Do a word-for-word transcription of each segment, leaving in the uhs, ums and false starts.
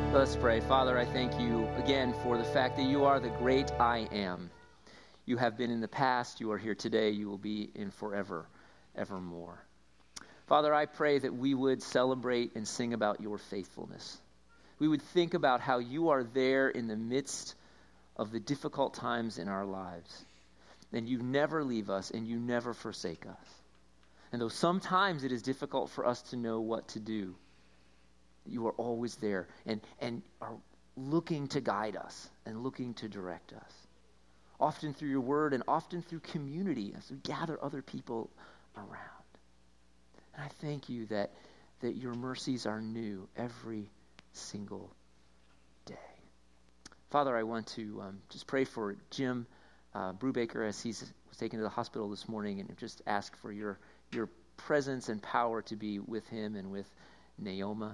Let's pray. Father, I thank you again for the fact that you are the great I am. You have been in the past, you are here today, you will be in forever, evermore. Father, I pray that we would celebrate and sing about your faithfulness. We would think about how you are there in the midst of the difficult times in our lives. And you never leave us and you never forsake us. And though sometimes it is difficult for us to know what to do, you are always there and, and are looking to guide us and looking to direct us. Often through your word and often through community as we gather other people around. And I thank you that, that your mercies are new every single day. Father, I want to um, just pray for Jim uh, Brubaker as he was taken to the hospital this morning, and just ask for your, your presence and power to be with him and with Naoma.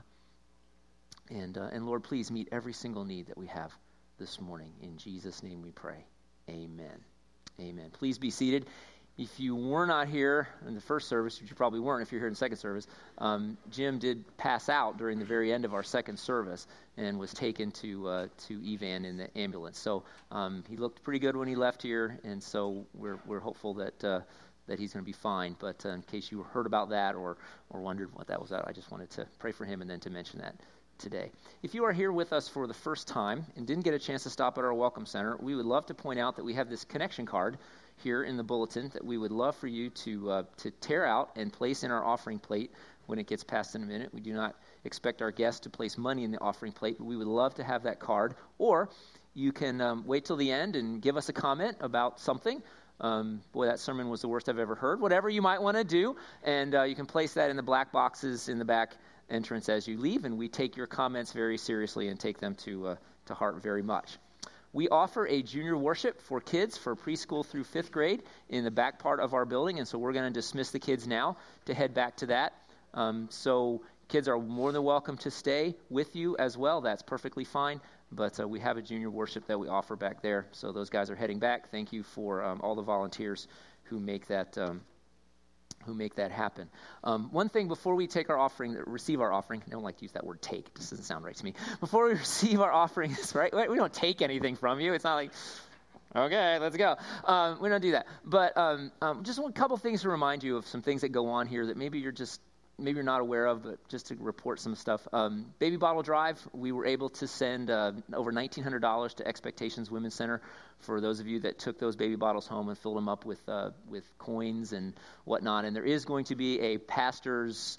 And, uh, and Lord, please meet every single need that we have this morning. In Jesus' name we pray. Amen. Amen. Please be seated. If you were not here in the first service, which you probably weren't if you're here in the second service, um, Jim did pass out during the very end of our second service and was taken to uh, to Evan in the ambulance. So um, he looked pretty good when he left here, and so we're we're hopeful that uh, that he's going to be fine. But uh, in case you heard about that or or wondered what that was about, I just wanted to pray for him and then to mention that today. If you are here with us for the first time and didn't get a chance to stop at our Welcome Center, we would love to point out that we have this connection card here in the bulletin that we would love for you to uh, to tear out and place in our offering plate when it gets passed in a minute. We do not expect our guests to place money in the offering plate, but we would love to have that card. Or you can um, wait till the end and give us a comment about something. Um, boy, that sermon was the worst I've ever heard. Whatever you might want to do, and uh, you can place that in the black boxes in the back entrance as you leave, and we take your comments very seriously and take them to uh, to heart very much. We offer a junior worship for kids for preschool through fifth grade in the back part of our building, and so we're going to dismiss the kids now to head back to that. Um, so kids are more than welcome to stay with you as well. That's perfectly fine, but uh, we have a junior worship that we offer back there, so those guys are heading back. Thank you for um, all the volunteers who make that um, who make that happen. Um, one thing before we take our offering, receive our offering, I don't like to use that word take, it just doesn't sound right to me. Before we receive our offerings, right, we don't take anything from you. It's not like, okay, let's go. Um, we don't do that. But um, um, just one couple things to remind you of some things that go on here that maybe you're just, maybe you're not aware of, but just to report some stuff. Um, Baby Bottle Drive, we were able to send uh, over nineteen hundred dollars to Expectations Women's Center for those of you that took those baby bottles home and filled them up with uh, with coins and whatnot. And there is going to be a pastor's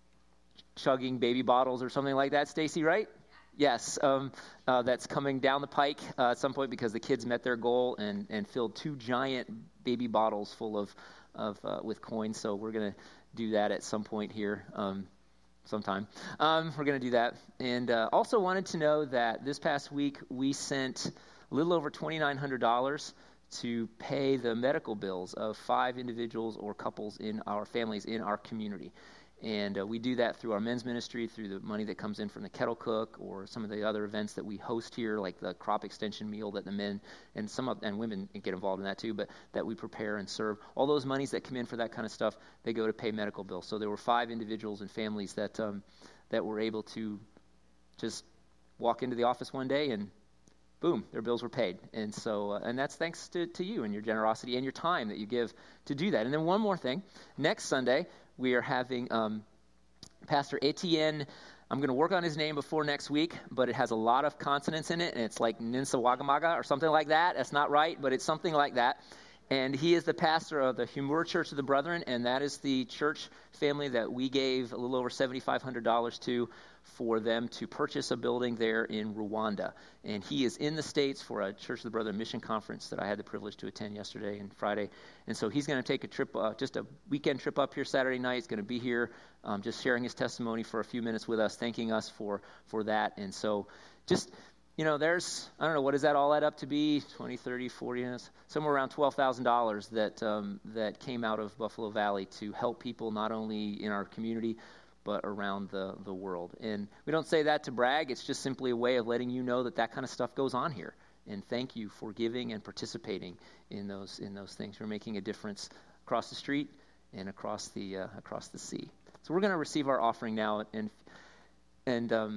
chugging baby bottles or something like that, Stacy, right? Yes, um, uh, that's coming down the pike uh, at some point because the kids met their goal and, and filled two giant baby bottles full of, of uh, with coins. So we're going to do that at some point here um, sometime. Um, we're going to do that. And uh, also wanted to know that this past week we sent a little over twenty-nine hundred dollars to pay the medical bills of five individuals or couples in our families in our community. And uh, we do that through our men's ministry, through the money that comes in from the Kettle Cook or some of the other events that we host here, like the crop extension meal that the men and some of, and women get involved in that too, but that we prepare and serve. All those monies that come in for that kind of stuff, they go to pay medical bills. So there were five individuals and families that um, that were able to just walk into the office one day and boom, their bills were paid. And so, uh, and that's thanks to, to you and your generosity and your time that you give to do that. And then one more thing, next Sunday, we are having um, Pastor Etienne. I'm going to work on his name before next week, but it has a lot of consonants in it, and it's like Ninsawagamaga or something like that. That's not right, but it's something like that. And he is the pastor of the Humura Church of the Brethren, and that is the church family that we gave a little over seven thousand five hundred dollars to for them to purchase a building there in Rwanda. And he is in the States for a Church of the Brethren mission conference that I had the privilege to attend yesterday and Friday. And so he's going to take a trip, uh, just a weekend trip up here Saturday night. He's going to be here um, just sharing his testimony for a few minutes with us, thanking us for, for that. And so just... You know, there's, I don't know, what does that all add up to be? twenty, thirty, forty, somewhere around twelve thousand dollars that um, that came out of Buffalo Valley to help people not only in our community, but around the, the world. And we don't say that to brag. It's just simply a way of letting you know that that kind of stuff goes on here. And thank you for giving and participating in those in those things. We're making a difference across the street and across the uh, across the sea. So we're going to receive our offering now, and and um,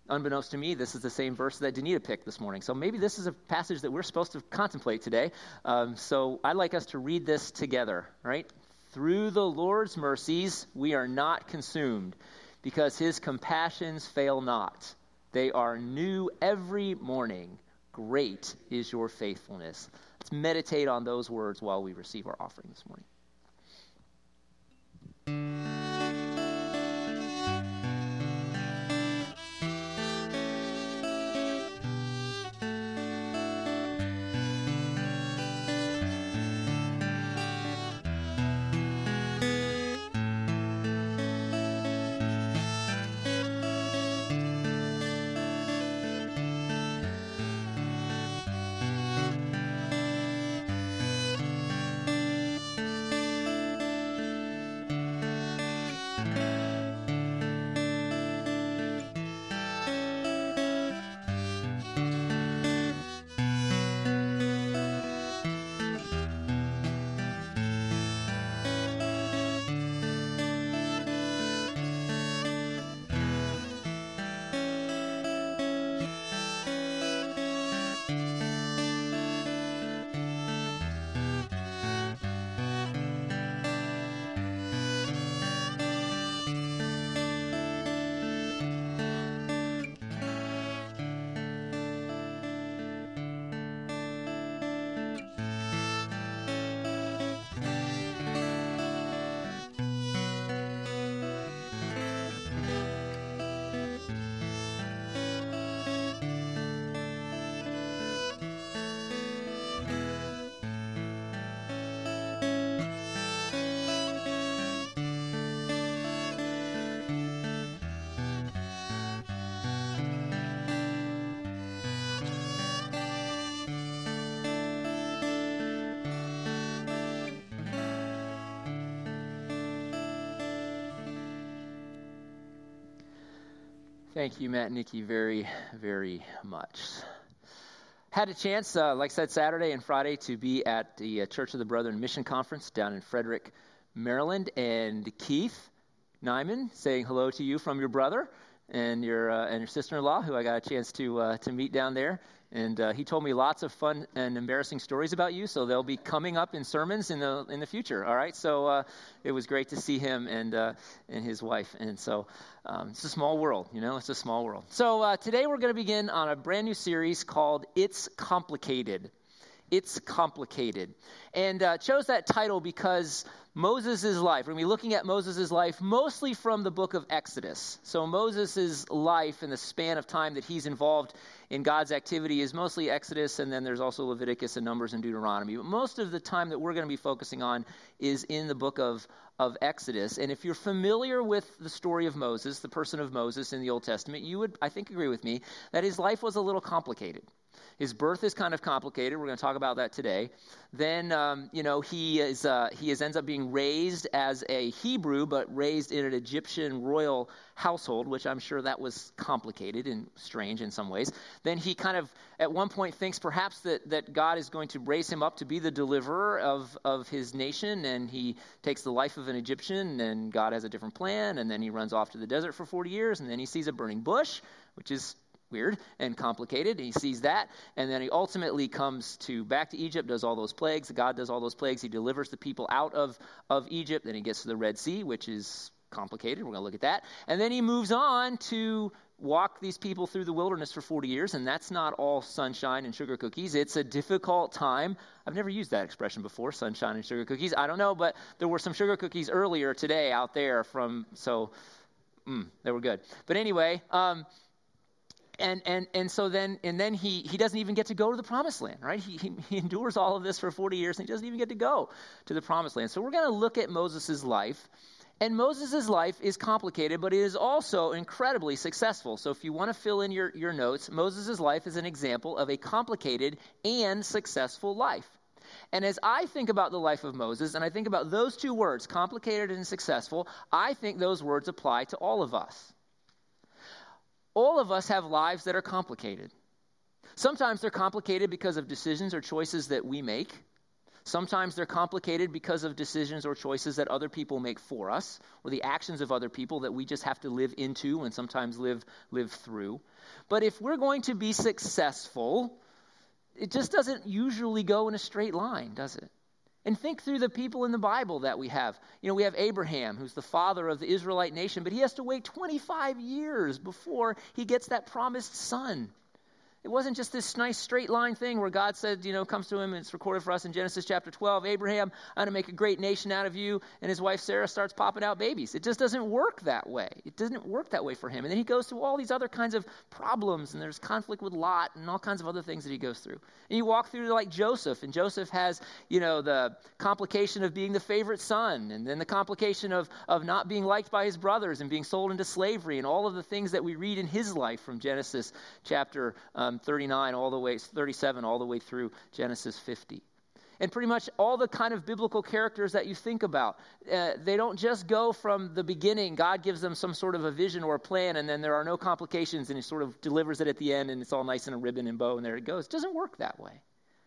Unbeknownst to me, this is the same verse that Danita picked this morning. So maybe this is a passage that we're supposed to contemplate today. Um, so I'd like us to read this together, right? Through the Lord's mercies, we are not consumed, because his compassions fail not. They are new every morning. Great is your faithfulness. Let's meditate on those words while we receive our offering this morning. Thank you, Matt and Nikki, very, very much. Had a chance, uh, like I said, Saturday and Friday to be at the uh, Church of the Brethren Mission Conference down in Frederick, Maryland. And Keith Nyman saying hello to you from your brother and your uh, and your sister-in-law, who I got a chance to uh, to meet down there. And uh, he told me lots of fun and embarrassing stories about you, so they'll be coming up in sermons in the in the future. All right, so uh, it was great to see him and uh, and his wife. And so um, it's a small world, you know, it's a small world. So uh, today we're going to begin on a brand new series called "It's Complicated." It's Complicated, and uh, chose that title because Moses' life, we're going to be looking at Moses' life mostly from the book of Exodus. So Moses' life and the span of time that he's involved in God's activity is mostly Exodus, and then there's also Leviticus and Numbers and Deuteronomy. But most of the time that we're going to be focusing on is in the book of, of Exodus. And if you're familiar with the story of Moses, the person of Moses in the Old Testament, you would, I think, agree with me that his life was a little complicated. His birth is kind of complicated. We're going to talk about that today. Then, um, you know, he is uh, he is ends up being raised as a Hebrew, but raised in an Egyptian royal household, which I'm sure that was complicated and strange in some ways. Then he kind of, at one point, thinks perhaps that, that God is going to raise him up to be the deliverer of, of his nation, and he takes the life of an Egyptian, and God has a different plan, and then he runs off to the desert for forty years, and then he sees a burning bush, which is weird and complicated. He sees that, and then he ultimately comes to back to Egypt, does all those plagues. God does all those plagues. He delivers the people out of, of Egypt. Then he gets to the Red Sea, which is complicated. We're going to look at that. And then he moves on to walk these people through the wilderness for forty years, and that's not all sunshine and sugar cookies. It's a difficult time. I've never used that expression before, sunshine and sugar cookies. I don't know, but there were some sugar cookies earlier today out there from, so mm, they were good. But anyway, um, And and and so then and then he he doesn't even get to go to the promised land, right? He, he he endures all of this for forty years, and he doesn't even get to go to the promised land. So we're going to look at Moses' life, and Moses' life is complicated, but it is also incredibly successful. So if you want to fill in your your notes, Moses' life is an example of a complicated and successful life. And as I think about the life of Moses, and I think about those two words, complicated and successful, I think those words apply to all of us. All of us have lives that are complicated. Sometimes they're complicated because of decisions or choices that we make. Sometimes they're complicated because of decisions or choices that other people make for us, or the actions of other people that we just have to live into and sometimes live live through. But if we're going to be successful, it just doesn't usually go in a straight line, does it? And think through the people in the Bible that we have. You know, we have Abraham, who's the father of the Israelite nation, but he has to wait twenty-five years before he gets that promised son. It wasn't just this nice straight line thing where God said, you know, comes to him, and it's recorded for us in Genesis chapter twelve, Abraham, I'm going to make a great nation out of you, and his wife Sarah starts popping out babies. It just doesn't work that way. It doesn't work that way for him. And then he goes through all these other kinds of problems, and there's conflict with Lot and all kinds of other things that he goes through. And you walk through like Joseph, and Joseph has, you know, the complication of being the favorite son, and then the complication of, of not being liked by his brothers and being sold into slavery, and all of the things that we read in his life from Genesis chapter um, thirty-nine all the way, thirty-seven all the way through Genesis fifty. And pretty much all the kind of biblical characters that you think about, uh, they don't just go from the beginning. God gives them some sort of a vision or a plan, and then there are no complications, and he sort of delivers it at the end, and it's all nice and a ribbon and bow, and there it goes. It doesn't work that way.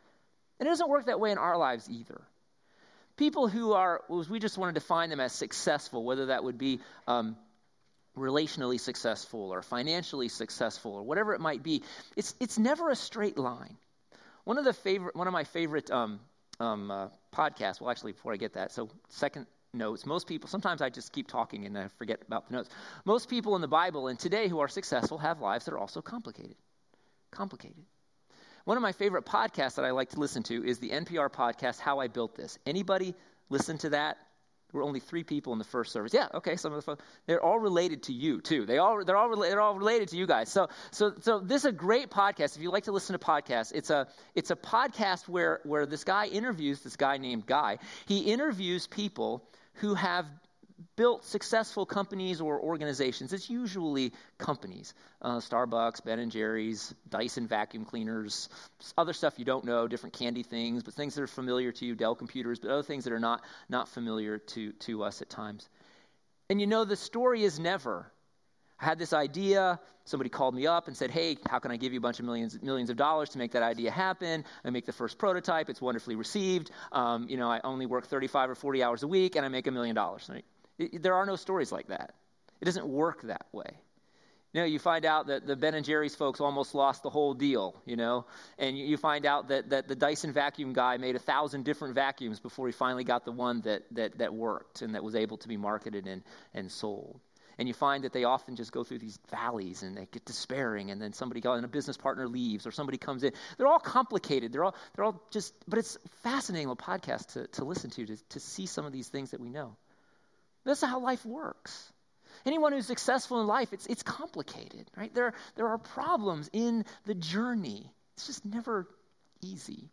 And it doesn't work that way in our lives either. People who are, we just want to define them as successful, whether that would be um, relationally successful or financially successful or whatever it might be, it's it's never a straight line. One of the favorite, one of my favorite um, um, uh, podcasts. Well, actually, before I get that, so second notes. Most people, sometimes I just keep talking and I forget about the notes. Most people in the Bible and today who are successful have lives that are also complicated. Complicated. One of my favorite podcasts that I like to listen to is the N P R podcast, How I Built This. Anybody listen to that? There were only three people in the first service. Yeah, okay, some of the folks, they're all related to you too. They all they're all they're all related to you guys. So so so this is a great podcast. If you like to listen to podcasts, it's a it's a podcast where where this guy interviews this guy named Guy. He interviews people who have built successful companies or organizations. It's usually companies, uh, Starbucks, Ben and Jerry's, Dyson vacuum cleaners, other stuff you don't know, different candy things, but things that are familiar to you, Dell computers, but other things that are not not familiar to, to us at times. And you know, the story is never, I had this idea, somebody called me up and said, hey, how can I give you a bunch of millions millions of dollars to make that idea happen? I make the first prototype, it's wonderfully received. Um, you know, I only work thirty-five or forty hours a week, and I make a million dollars. Right? It, there are no stories like that. It doesn't work that way. You know, you find out that the Ben and Jerry's folks almost lost the whole deal, you know, and you, you find out that, that the Dyson vacuum guy made a thousand different vacuums before he finally got the one that that, that worked and that was able to be marketed and, and sold. And you find that they often just go through these valleys and they get despairing, and then somebody goes and a business partner leaves or somebody comes in. They're all complicated. They're all they're all just, but it's fascinating a podcast to, to listen to, to, to see some of these things that we know. That's how life works. Anyone who's successful in life, it's it's complicated, right? There, there are problems in the journey. It's just never easy.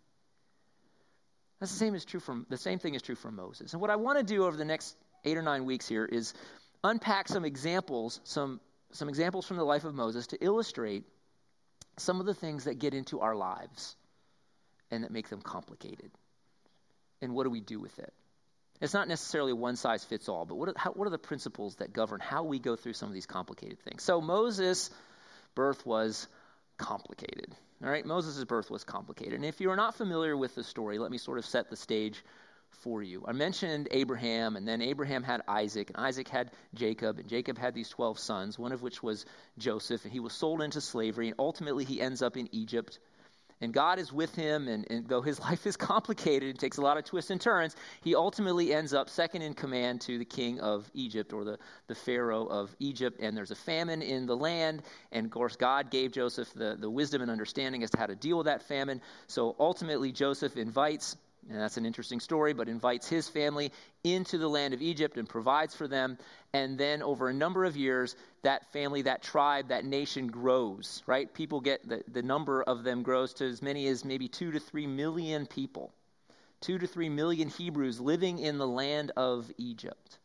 That's the same is true from the same thing is true for Moses. And what I want to do over the next eight or nine weeks here is unpack some examples, some some examples from the life of Moses to illustrate some of the things that get into our lives and that make them complicated. And what do we do with it? It's not necessarily one size fits all, but what are, how, what are the principles that govern how we go through some of these complicated things? So Moses' birth was complicated. All right, Moses' birth was complicated. And if you are not familiar with the story, let me sort of set the stage for you. I mentioned Abraham, and then Abraham had Isaac, and Isaac had Jacob, and Jacob had these twelve sons, one of which was Joseph, and he was sold into slavery, and ultimately he ends up in Egypt. And God is with him, and, and though his life is complicated, it takes a lot of twists and turns, he ultimately ends up second in command to the king of Egypt, or the, the Pharaoh of Egypt, and there's a famine in the land, and of course God gave Joseph the, the wisdom and understanding as to how to deal with that famine. So ultimately Joseph invites, and that's an interesting story, but invites his family into the land of Egypt and provides for them. And then over a number of years, that family, that tribe, that nation grows, right? People get, the, the number of them grows to as many as maybe two to three million people. Two to three million Hebrews living in the land of Egypt.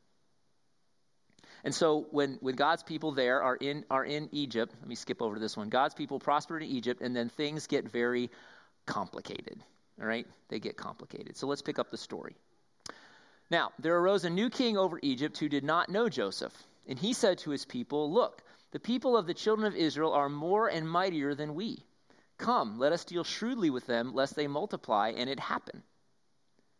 And so when, when God's people there are in are in Egypt, let me skip over to this one. God's people prosper in Egypt, and then things get very complicated. All right, they get complicated. So let's pick up the story. Now, there arose a new king over Egypt who did not know Joseph. And he said to his people, look, the people of the children of Israel are more and mightier than we. Come, let us deal shrewdly with them, lest they multiply and it happen.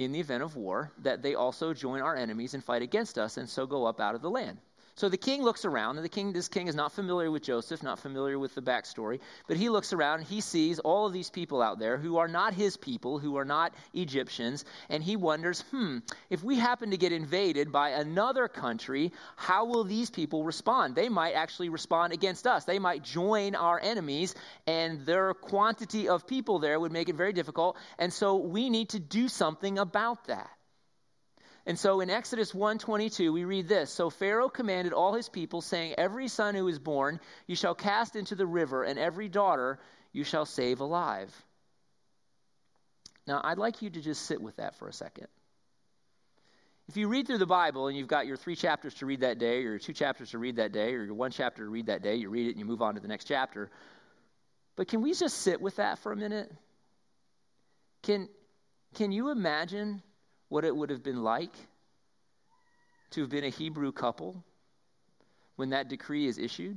in the event of war, that they also join our enemies and fight against us, and so go up out of the land. So the king looks around, and the king, this king is not familiar with Joseph, not familiar with the backstory, but he looks around and he sees all of these people out there who are not his people, who are not Egyptians, and he wonders, hmm, if we happen to get invaded by another country, how will these people respond? They might actually respond against us. They might join our enemies, and their quantity of people there would make it very difficult, and so we need to do something about that. And so in Exodus one twenty-two, we read this. So Pharaoh commanded all his people, saying, every son who is born you shall cast into the river, and every daughter you shall save alive. Now, I'd like you to just sit with that for a second. If you read through the Bible and you've got your three chapters to read that day, or your two chapters to read that day, or your one chapter to read that day, you read it and you move on to the next chapter. But can we just sit with that for a minute? Can, can you imagine what it would have been like to have been a Hebrew couple when that decree is issued?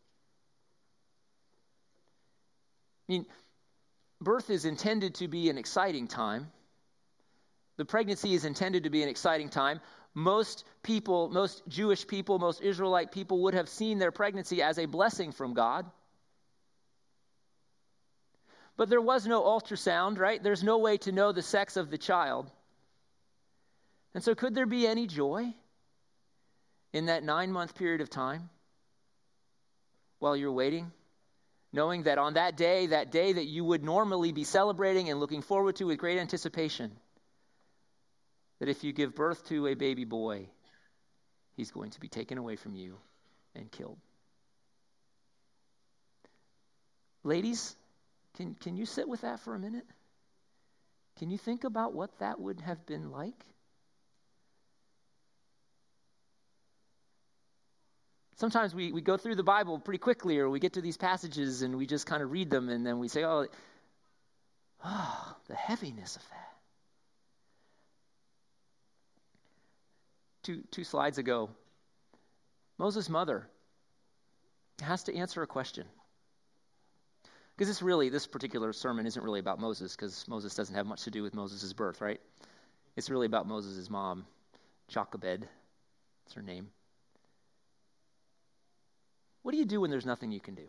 I mean, birth is intended to be an exciting time. The pregnancy is intended to be an exciting time. Most people, most Jewish people, most Israelite people would have seen their pregnancy as a blessing from God. But there was no ultrasound, right? There's no way to know the sex of the child. And so could there be any joy in that nine-month period of time while you're waiting, knowing that on that day, that day that you would normally be celebrating and looking forward to with great anticipation, that if you give birth to a baby boy, he's going to be taken away from you and killed? Ladies, can, can you sit with that for a minute? Can you think about what that would have been like? Sometimes we, we go through the Bible pretty quickly, or we get to these passages and we just kind of read them, and then we say, oh, oh, the heaviness of that. Two, two slides ago, Moses' mother has to answer a question. Because this really, this particular sermon isn't really about Moses, because Moses doesn't have much to do with Moses' birth, right? It's really about Moses' mom, Jochebed. That's her name. What do you do when there's nothing you can do?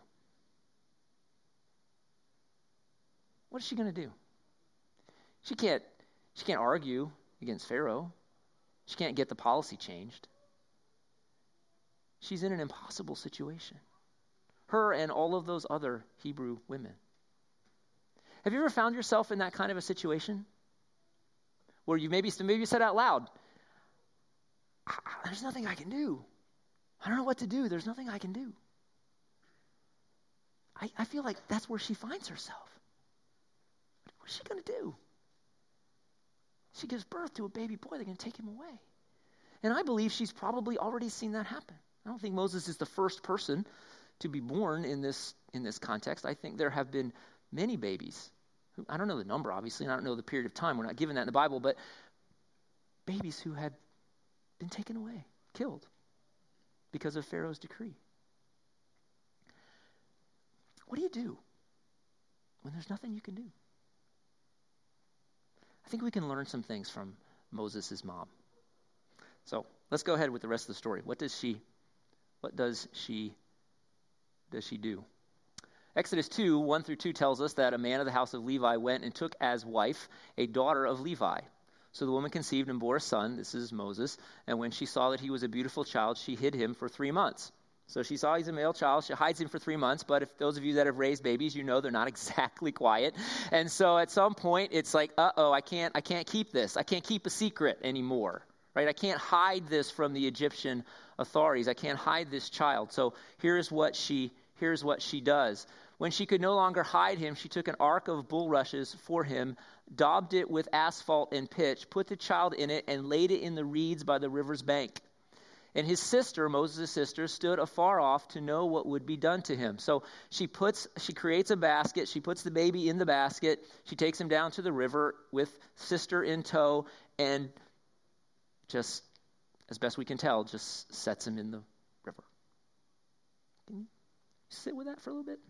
What is she going to do? She can't, she can't argue against Pharaoh. She can't get the policy changed. She's in an impossible situation. Her and all of those other Hebrew women. Have you ever found yourself in that kind of a situation? Where you maybe, maybe you said out loud, there's nothing I can do. I don't know what to do. There's nothing I can do. I, I feel like that's where she finds herself. What is she going to do? She gives birth to a baby boy. They're going to take him away. And I believe she's probably already seen that happen. I don't think Moses is the first person to be born in this in this context. I think there have been many babies. Who, I don't know the number, obviously, and I don't know the period of time. We're not given that in the Bible, but babies who had been taken away, killed, because of Pharaoh's decree. What do you do when there's nothing you can do? I think we can learn some things from Moses' mom. So let's go ahead with the rest of the story. What does she, what does she, does she do? Exodus two, one through two tells us that a man of the house of Levi went and took as wife a daughter of Levi. So the woman conceived and bore a son. This is Moses. And when she saw that he was a beautiful child, she hid him for three months. So she saw he's a male child. She hides him for three months. But if those of you that have raised babies, you know they're not exactly quiet. And so at some point, it's like, uh-oh, I can't, I can't keep this. I can't keep a secret anymore, right? I can't hide this from the Egyptian authorities. I can't hide this child. So here's what she, here's what she does. When she could no longer hide him, she took an ark of bulrushes for him, daubed it with asphalt and pitch, put the child in it, and laid it in the reeds by the river's bank. And his sister, Moses' sister, stood afar off to know what would be done to him. So she puts, she creates a basket. She puts the baby in the basket. She takes him down to the river with sister in tow, and just, as best we can tell, just sets him in the river. Can you sit with that for a little bit?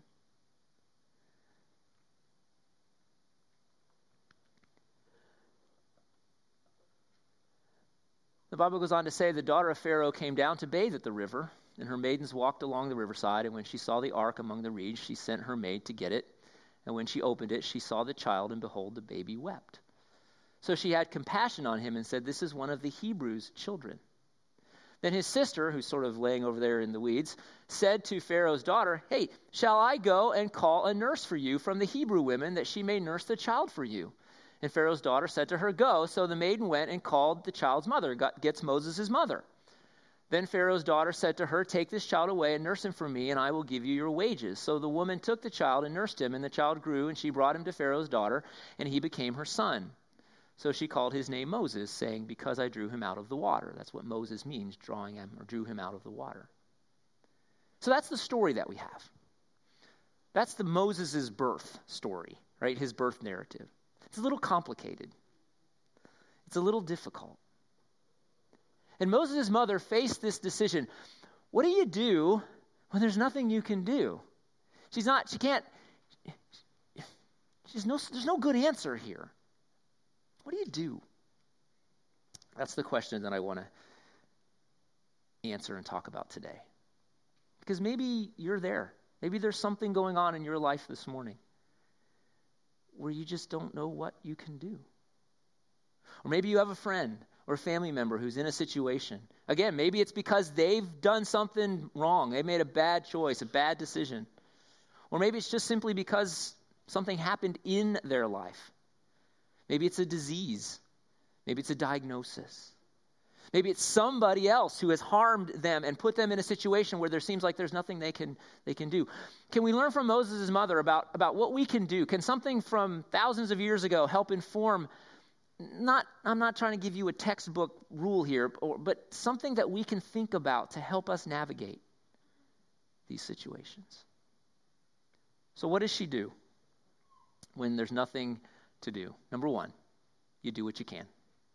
Bible goes on to say, the daughter of Pharaoh came down to bathe at the river, and her maidens walked along the riverside, and when she saw the ark among the reeds, she sent her maid to get it. And when she opened it, she saw the child, and behold, the baby wept. So she had compassion on him and said, this is one of the Hebrews' children. Then his sister, who's sort of laying over there in the weeds, said to Pharaoh's daughter, hey, shall I go and call a nurse for you from the Hebrew women, that she may nurse the child for you? And Pharaoh's daughter said to her, go. So the maiden went and called the child's mother, got, gets Moses' mother. Then Pharaoh's daughter said to her, take this child away and nurse him for me, and I will give you your wages. So the woman took the child and nursed him, and the child grew, and she brought him to Pharaoh's daughter, and he became her son. So she called his name Moses, saying, because I drew him out of the water. That's what Moses means, drawing him or drew him out of the water. So that's the story that we have. That's the Moses' birth story, right? His birth narrative. It's a little complicated. It's a little difficult. And Moses' mother faced this decision. What do you do when there's nothing you can do? She's not, she can't, she's no, there's no good answer here. What do you do? That's the question that I want to answer and talk about today. Because maybe you're there. Maybe there's something going on in your life this morning where you just don't know what you can do. Or maybe you have a friend or a family member who's in a situation. Again, maybe it's because they've done something wrong. They made a bad choice, a bad decision. Or maybe it's just simply because something happened in their life. Maybe it's a disease. Maybe it's a diagnosis. Maybe it's somebody else who has harmed them and put them in a situation where there seems like there's nothing they can they can do. Can we learn from Moses' mother about, about what we can do? Can something from thousands of years ago help inform, not I'm not trying to give you a textbook rule here, or, but something that we can think about to help us navigate these situations? So what does she do when there's nothing to do? Number one, you do what you can.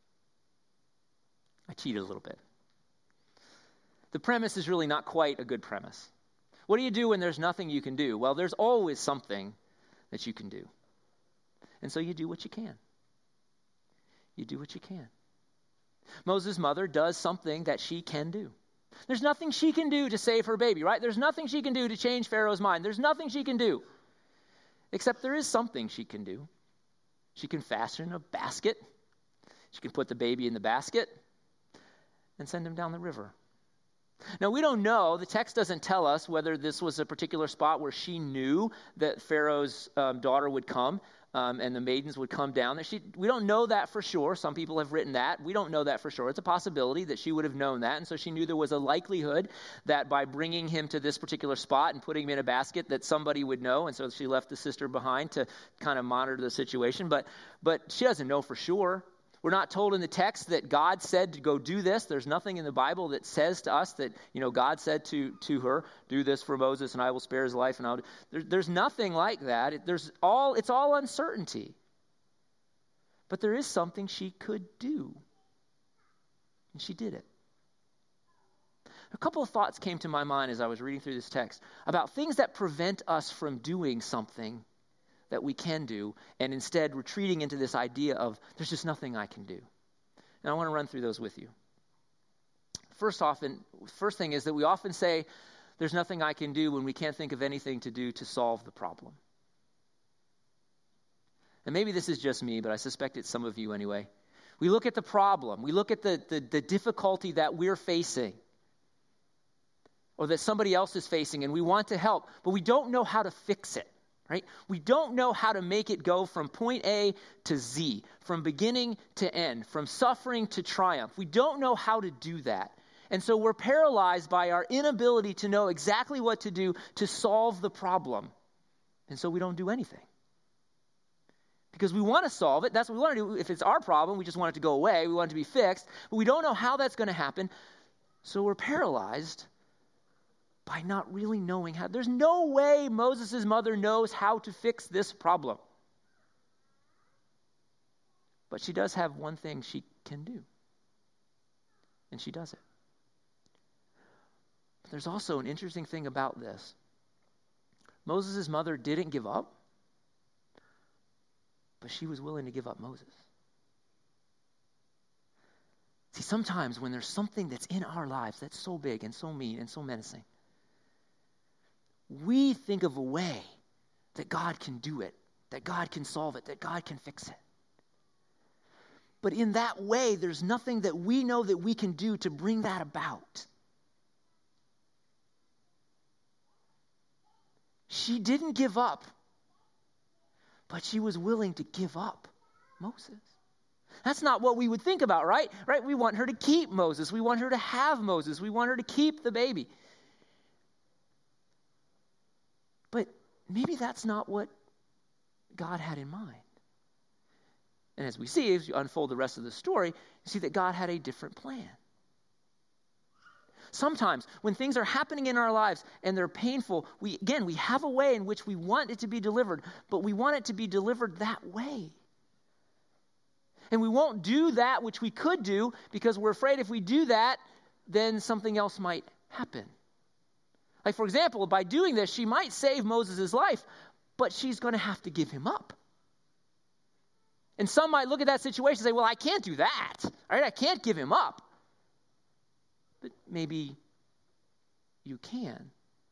I cheated a little bit. The premise is really not quite a good premise. What do you do when there's nothing you can do? Well, there's always something that you can do. And so you do what you can. You do what you can. Moses' mother does something that she can do. There's nothing she can do to save her baby, right? There's nothing she can do to change Pharaoh's mind. There's nothing she can do. Except there is something she can do. She can fasten a basket. She can put the baby in the basket and send him down the river. Now, we don't know. The text doesn't tell us whether this was a particular spot where she knew that Pharaoh's um, daughter would come um, and the maidens would come down. She, we don't know that for sure. Some people have written that. We don't know that for sure. It's a possibility that she would have known that. And so she knew there was a likelihood that by bringing him to this particular spot and putting him in a basket that somebody would know. And so she left the sister behind to kind of monitor the situation. But, but she doesn't know for sure. We're not told in the text that God said to go do this. There's nothing in the Bible that says to us that, you know, God said to, to her, do this for Moses and I will spare his life. And I'll do. There, there's nothing like that. It, there's all, it's all uncertainty. But there is something she could do. And she did it. A couple of thoughts came to my mind as I was reading through this text about things that prevent us from doing something that we can do, and instead retreating into this idea of there's just nothing I can do. And I want to run through those with you. First often, first thing is that we often say there's nothing I can do when we can't think of anything to do to solve the problem. And maybe this is just me, but I suspect it's some of you anyway. We look at the problem. We look at the, the, the difficulty that we're facing or that somebody else is facing, and we want to help, but we don't know how to fix it. Right? We don't know how to make it go from point A to Z, from beginning to end, from suffering to triumph. We don't know how to do that. And so we're paralyzed by our inability to know exactly what to do to solve the problem. And so we don't do anything. Because we want to solve it. That's what we want to do. If it's our problem, we just want it to go away. We want it to be fixed. But we don't know how that's going to happen. So we're paralyzed by not really knowing how. There's no way Moses' mother knows how to fix this problem. But she does have one thing she can do. And she does it. But there's also an interesting thing about this. Moses' mother didn't give up, but she was willing to give up Moses. See, sometimes when there's something that's in our lives that's so big and so mean and so menacing, we think of a way that God can do it, that God can solve it, that God can fix it. But in that way, there's nothing that we know that we can do to bring that about. She didn't give up, but she was willing to give up Moses. That's not what we would think about, right? Right? We want her to keep Moses. We want her to have Moses. We want her to keep the baby. But maybe that's not what God had in mind. And as we see, as you unfold the rest of the story, you see that God had a different plan. Sometimes when things are happening in our lives and they're painful, we again, we have a way in which we want it to be delivered, but we want it to be delivered that way. And we won't do that which we could do because we're afraid if we do that, then something else might happen. Like, for example, by doing this, she might save Moses' life, but she's going to have to give him up. And some might look at that situation and say, well, I can't do that. All right, I can't give him up. But maybe you can.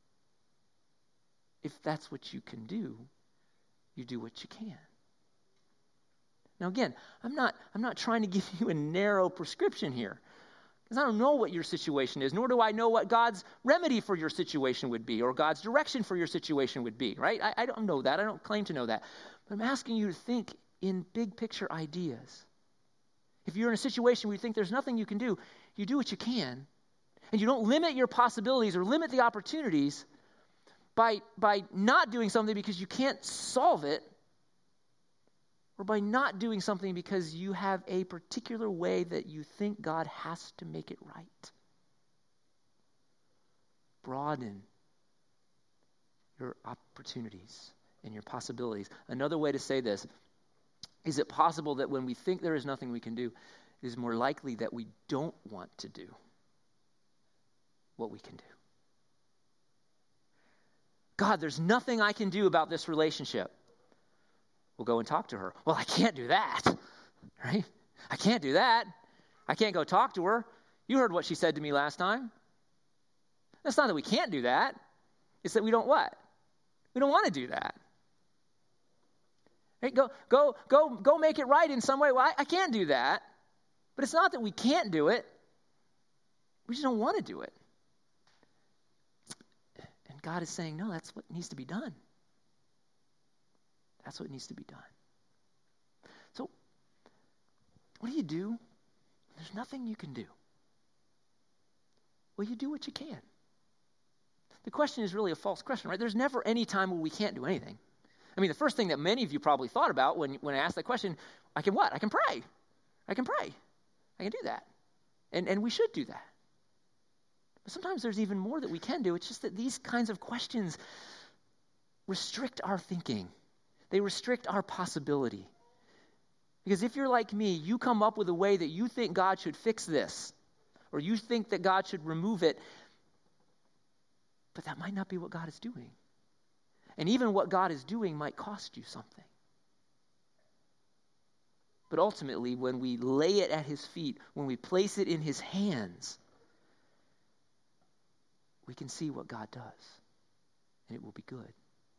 If that's what you can do, you do what you can. Now again, I'm not, I'm not trying to give you a narrow prescription here. Because I don't know what your situation is, nor do I know what God's remedy for your situation would be, or God's direction for your situation would be, right? I, I don't know that. I don't claim to know that. But I'm asking you to think in big picture ideas. If you're in a situation where you think there's nothing you can do, you do what you can. And you don't limit your possibilities or limit the opportunities by, by not doing something because you can't solve it, or by not doing something because you have a particular way that you think God has to make it right. Broaden your opportunities and your possibilities. Another way to say this, is it possible that when we think there is nothing we can do, it is more likely that we don't want to do what we can do? God, there's nothing I can do about this relationship. We'll go and talk to her. Well, I can't do that, right? I can't do that. I can't go talk to her. You heard what she said to me last time. It's not that we can't do that. It's that we don't what? We don't want to do that. Right? Go, go, go, go make it right in some way. Well, I, I can't do that. But it's not that we can't do it. We just don't want to do it. And God is saying, no, that's what needs to be done. That's what needs to be done. So, what do you do? There's nothing you can do. Well, you do what you can. The question is really a false question, right? There's never any time where we can't do anything. I mean, the first thing that many of you probably thought about when, when I asked that question, I can what? I can pray. I can pray. I can do that. And, and we should do that. But sometimes there's even more that we can do. It's just that these kinds of questions restrict our thinking. They restrict our possibility. Because if you're like me, you come up with a way that you think God should fix this, or you think that God should remove it, but that might not be what God is doing. And even what God is doing might cost you something. But ultimately, when we lay it at his feet, when we place it in his hands, we can see what God does, and it will be good.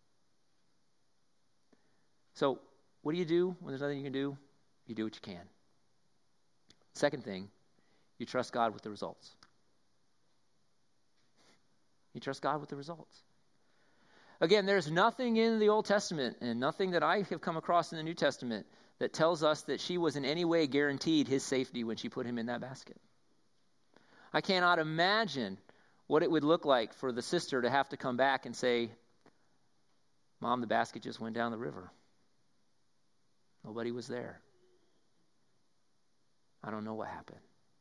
So, what do you do when there's nothing you can do? You do what you can. Second thing, you trust God with the results. You trust God with the results. Again, there's nothing in the Old Testament and nothing that I have come across in the New Testament that tells us that she was in any way guaranteed his safety when she put him in that basket. I cannot imagine what it would look like for the sister to have to come back and say, Mom, the basket just went down the river. Nobody was there. I don't know what happened.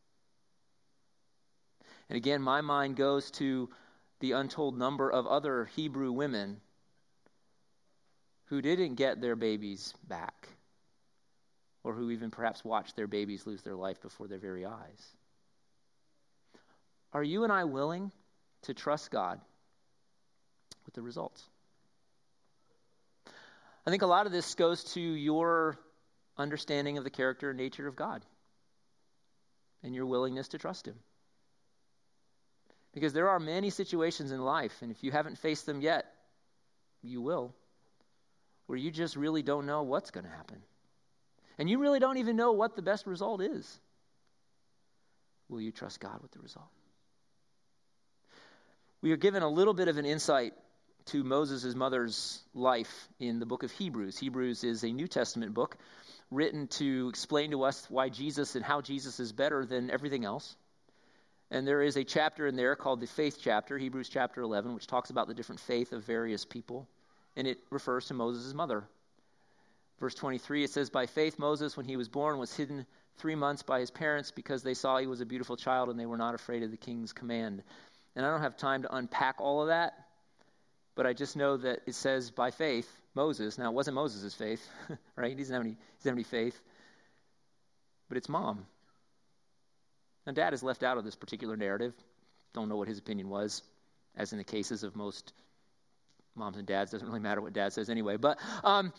And again, my mind goes to the untold number of other Hebrew women who didn't get their babies back, or who even perhaps watched their babies lose their life before their very eyes. Are you and I willing to trust God with the results? I think a lot of this goes to your understanding of the character and nature of God. and your willingness to trust him. Because there are many situations in life, and if you haven't faced them yet, you will, where you just really don't know what's going to happen. And you really don't even know what the best result is. Will you trust God with the result? We are given a little bit of an insight to Moses' mother's life in the book of Hebrews. Hebrews is a New Testament book written to explain to us why Jesus and how Jesus is better than everything else. And there is a chapter in there called the faith chapter, Hebrews chapter eleven, which talks about the different faith of various people. And it refers to Moses' mother. Verse twenty-three, it says, by faith Moses, when he was born, was hidden three months by his parents because they saw he was a beautiful child and they were not afraid of the king's command. And I don't have time to unpack all of that, but I just know that it says by faith, Moses. Now, it wasn't Moses' faith, right? He doesn't have any, he doesn't have any faith. But it's mom. Now, dad is left out of this particular narrative. Don't know what his opinion was, as in the cases of most moms and dads. Doesn't really matter what dad says anyway. But um,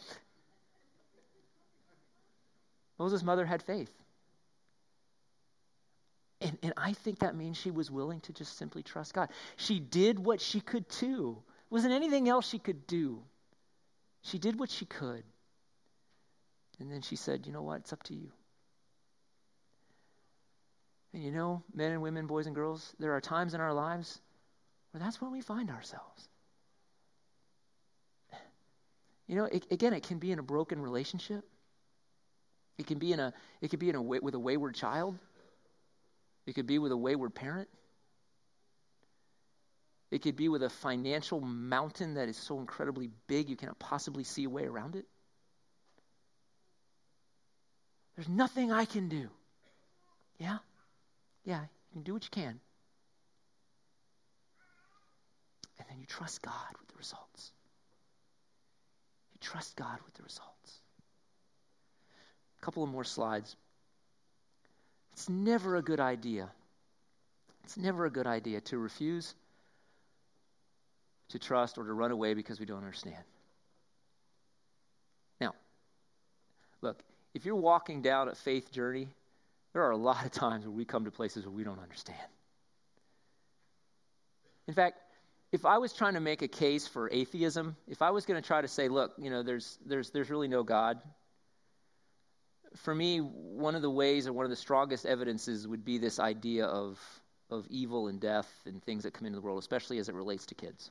Moses' mother had faith. And, and I think that means she was willing to just simply trust God. She did what she could do. There wasn't anything else she could do. She did what she could. And then she said, you know what? It's up to you. And you know, men and women, boys and girls, there are times in our lives where that's where we find ourselves. You know, it, again, it can be in a broken relationship. It can be in a. It could be in a with a wayward child. It could be with a wayward parent. It could be with a financial mountain that is so incredibly big you cannot possibly see a way around it. There's nothing I can do. Yeah? Yeah, you can do what you can. And then you trust God with the results. You trust God with the results. A couple of more slides. It's never a good idea. It's never a good idea to refuse to trust or to run away because we don't understand. Now, look, if you're walking down a faith journey, there are a lot of times where we come to places where we don't understand. In fact, if I was trying to make a case for atheism, if I was going to try to say, look, you know, there's there's there's really no God, for me, one of the ways or one of the strongest evidences would be this idea of of evil and death and things that come into the world, especially as it relates to kids.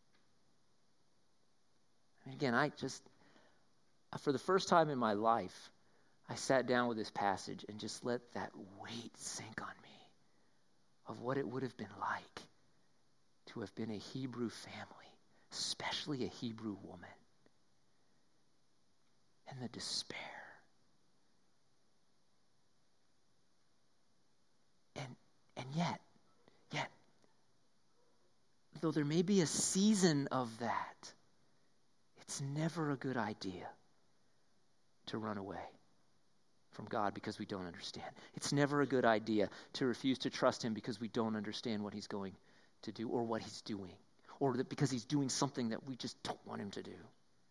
I mean, again, I just, for the first time in my life, I sat down with this passage and just let that weight sink on me of what it would have been like to have been a Hebrew family, especially a Hebrew woman, and the despair. And and yet, yet, though there may be a season of that, it's never a good idea to run away from God because we don't understand. It's never a good idea to refuse to trust him because we don't understand what he's going to do or what he's doing, or that because he's doing something that we just don't want him to do.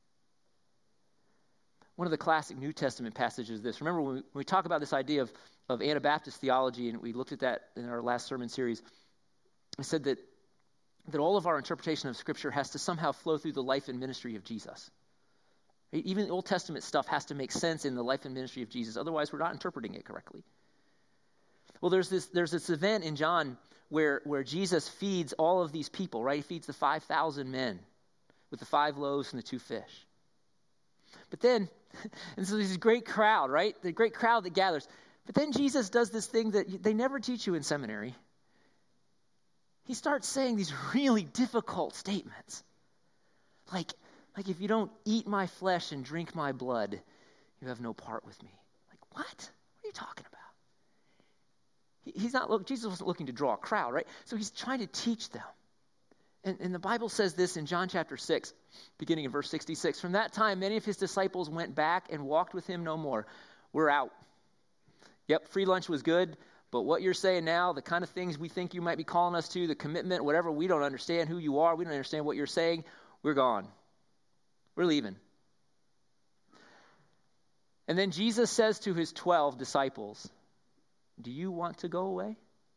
One of the classic New Testament passages is this. Remember when we, when we talk about this idea of, of Anabaptist theology, and we looked at that in our last sermon series, I said that, that all of our interpretation of Scripture has to somehow flow through the life and ministry of Jesus. Right? Even the Old Testament stuff has to make sense in the life and ministry of Jesus. Otherwise, we're not interpreting it correctly. Well, there's this there's this event in John where, where Jesus feeds all of these people, right? He feeds the five thousand men with the five loaves and the two fish. But then, and so there's this great crowd, right? The great crowd that gathers. But then Jesus does this thing that they never teach you in seminary. He starts saying these really difficult statements. Like, like if you don't eat my flesh and drink my blood, you have no part with me. Like, what? What are you talking about? He, he's not look. Jesus wasn't looking to draw a crowd, right? So he's trying to teach them. And, and the Bible says this in John chapter six, beginning in verse sixty-six. From that time, many of his disciples went back and walked with him no more. We're out. Yep, free lunch was good. But what you're saying now, the kind of things we think you might be calling us to, the commitment, whatever, we don't understand who you are. We don't understand what you're saying. We're gone. We're leaving. And then Jesus says to his twelve disciples, do you want to go away?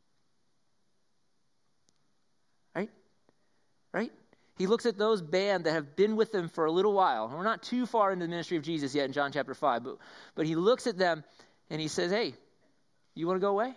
Right? Right? He looks at those band that have been with him for a little while. We're not too far into the ministry of Jesus yet in John chapter five, but, but he looks at them and he says, hey, you want to go away?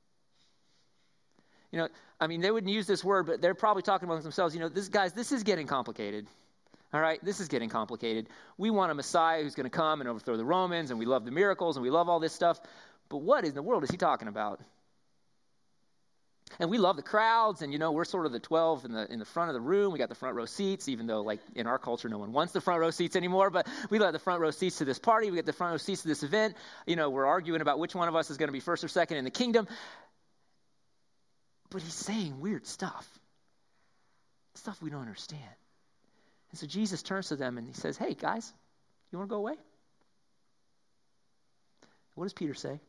You know, I mean, they wouldn't use this word, but they're probably talking amongst themselves, you know, this guys, this is getting complicated. All right, this is getting complicated. We want a Messiah who's going to come and overthrow the Romans, and we love the miracles, and we love all this stuff. But what in the world is he talking about? And we love the crowds, and, you know, we're sort of the twelve in the in the front of the room. We got the front row seats, even though, like, in our culture, no one wants the front row seats anymore. But we got the front row seats to this party. We get the front row seats to this event. You know, we're arguing about which one of us is going to be first or second in the kingdom. But he's saying weird stuff, stuff we don't understand. And so Jesus turns to them and he says, hey, guys, you want to go away? What does Peter say?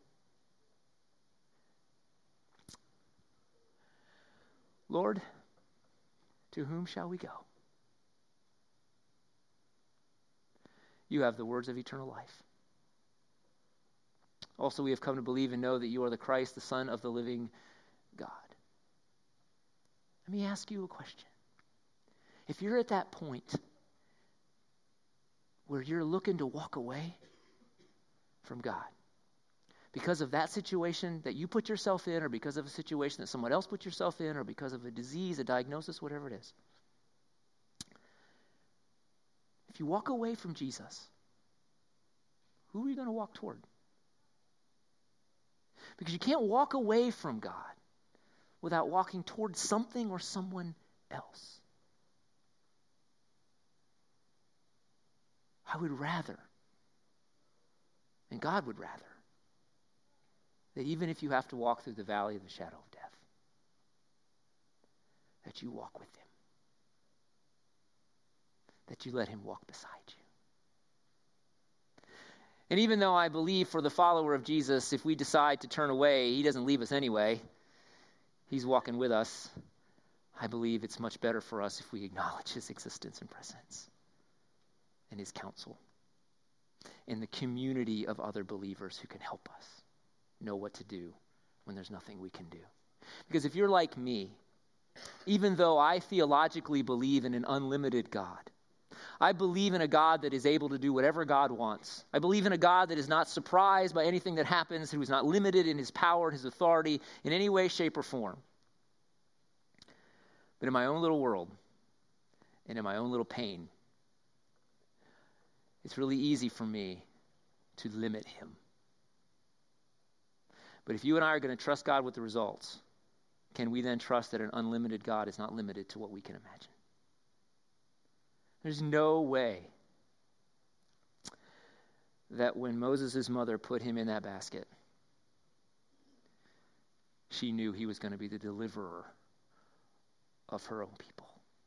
Lord, to whom shall we go? You have the words of eternal life. Also, we have come to believe and know that you are the Christ, the Son of the living God. Let me ask you a question. If you're at that point where you're looking to walk away from God because of that situation that you put yourself in, or because of a situation that someone else put yourself in, or because of a disease, a diagnosis, whatever it is. If you walk away from Jesus, who are you going to walk toward? Because you can't walk away from God without walking toward something or someone else. I would rather, and God would rather, that even if you have to walk through the valley of the shadow of death, that you walk with him, that you let him walk beside you. And even though I believe for the follower of Jesus, if we decide to turn away, he doesn't leave us anyway. He's walking with us. I believe it's much better for us if we acknowledge his existence and presence and his counsel in the community of other believers who can help us know what to do when there's nothing we can do. Because if you're like me, even though I theologically believe in an unlimited God, I believe in a God that is able to do whatever God wants. I believe in a God that is not surprised by anything that happens, who is not limited in his power and his authority in any way, shape, or form. But in my own little world and in my own little pain, it's really easy for me to limit him. But if you and I are going to trust God with the results, can we then trust that an unlimited God is not limited to what we can imagine? There's no way that when Moses' mother put him in that basket, she knew he was going to be the deliverer of her own people.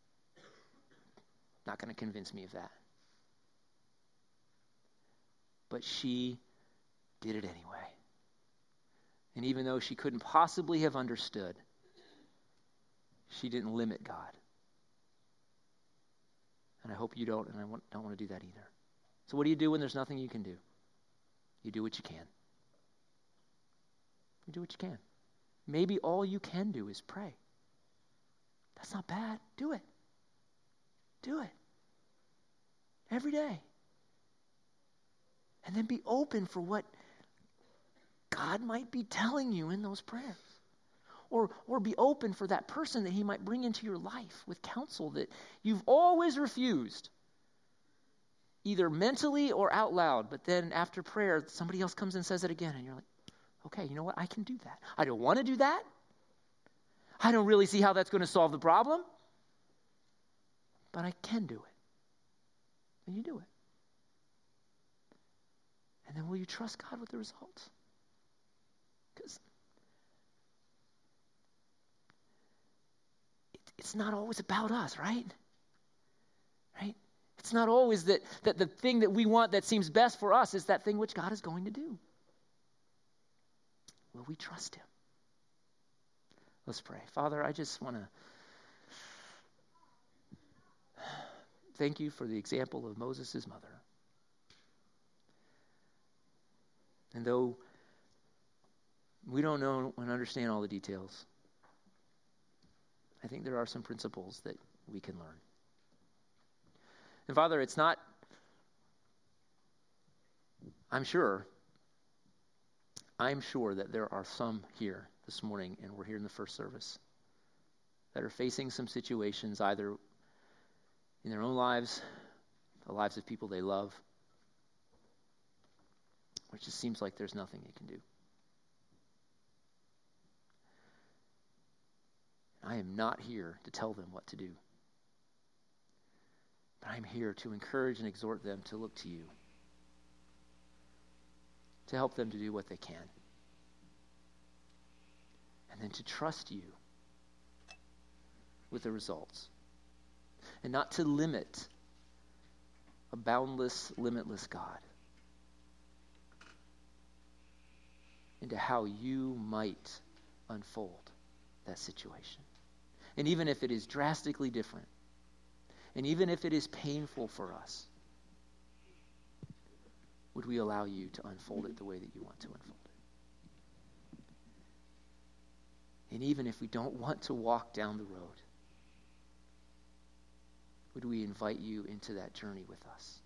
Not going to convince me of that. But she did it anyway. And even though she couldn't possibly have understood, she didn't limit God. And I hope you don't, and I want, don't want to do that either. So what do you do when there's nothing you can do? You do what you can. You do what you can. Maybe all you can do is pray. That's not bad. Do it. Do it. Every day. And then be open for what God might be telling you in those prayers. Or, or be open for that person that he might bring into your life with counsel that you've always refused, either mentally or out loud. But then after prayer, somebody else comes and says it again, and you're like, okay, you know what? I can do that. I don't want to do that. I don't really see how that's going to solve the problem. But I can do it. And you do it. And then will you trust God with the results? Because it, it's not always about us, right? Right? It's not always that, that the thing that we want that seems best for us is that thing which God is going to do. Will we trust him? Let's pray. Father, I just want to thank you for the example of Moses' mother. And though We don't know and understand all the details. I think there are some principles that we can learn. And Father, it's not, I'm sure, I'm sure that there are some here this morning, and we're here in the first service, that are facing some situations either in their own lives, the lives of people they love, which just seems like there's nothing they can do. I am not here to tell them what to do. But I'm here to encourage and exhort them to look to you, to help them to do what they can, and then to trust you with the results, and not to limit a boundless, limitless God into how you might unfold that situation. And even if it is drastically different, and even if it is painful for us, would we allow you to unfold it the way that you want to unfold it? And even if we don't want to walk down the road, would we invite you into that journey with us?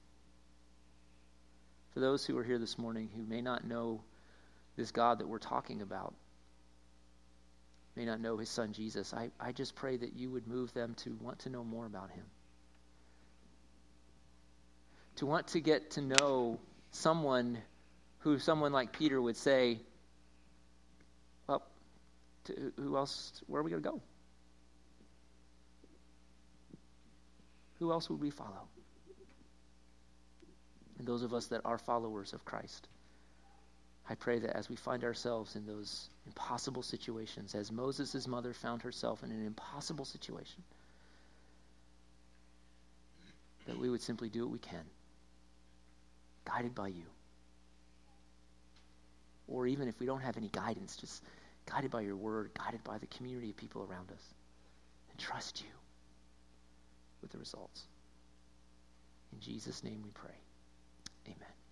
For those who are here this morning who may not know this God that we're talking about, may not know his son Jesus, I, I just pray that you would move them to want to know more about him. To want to get to know someone who someone like Peter would say, well, to, who else, where are we going to go? Who else would we follow? And those of us that are followers of Christ, I pray that as we find ourselves in those impossible situations, as Moses' mother found herself in an impossible situation, that we would simply do what we can, guided by you. Or even if we don't have any guidance, just guided by your word, guided by the community of people around us, and trust you with the results. In Jesus' name we pray. Amen.